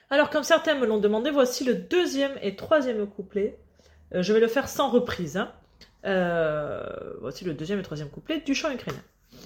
Alors, comme certains me l'ont demandé, voici le deuxième et troisième couplet. Je vais le faire sans reprise. Hein. Voici le deuxième et troisième couplet du chant ukrainien.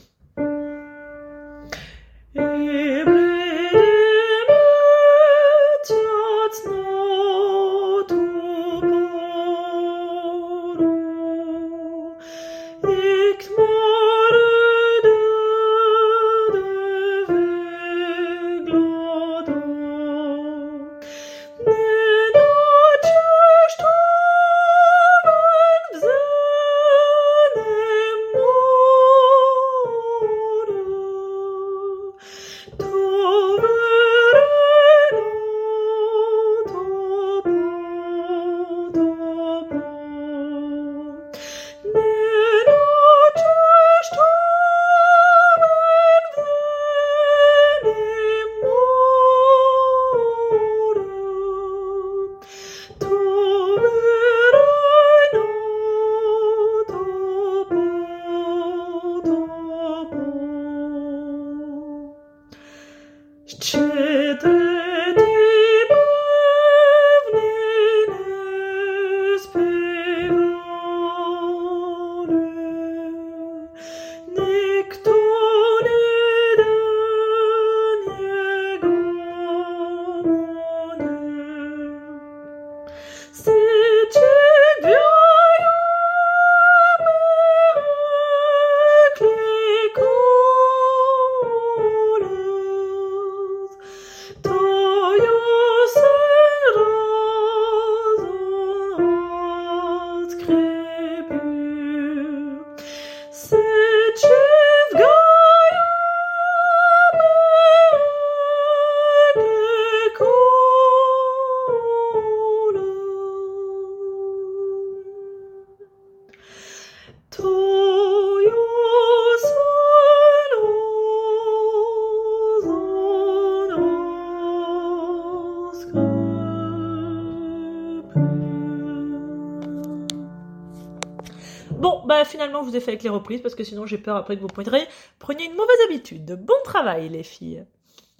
Bon, bah finalement, je vous ai fait avec les reprises parce que sinon j'ai peur après que vous pointerez. Prenez une mauvaise habitude. Bon travail, les filles.